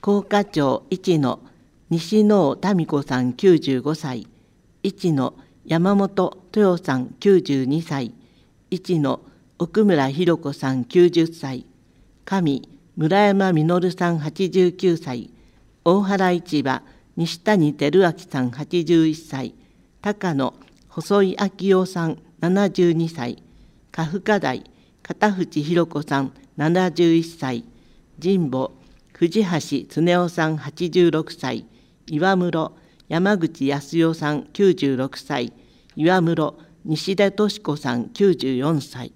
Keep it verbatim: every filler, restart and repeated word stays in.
甲賀町一の西能民子さんきゅうじゅうごさい、一の山本豊さんきゅうじゅうにさい、一の奥村弘子さんきゅうじゅっさい、上村山実さんはちじゅうきゅうさい、大原市場西谷照明さんはちじゅういっさい、高野細井昭夫さんななじゅうにさい、家父台片渕弘子さんななじゅういっさい、神保藤橋恒夫さんはちじゅうろくさい、岩室山口康代さんきゅうじゅうろくさい、岩室西出敏子さんきゅうじゅうよんさい。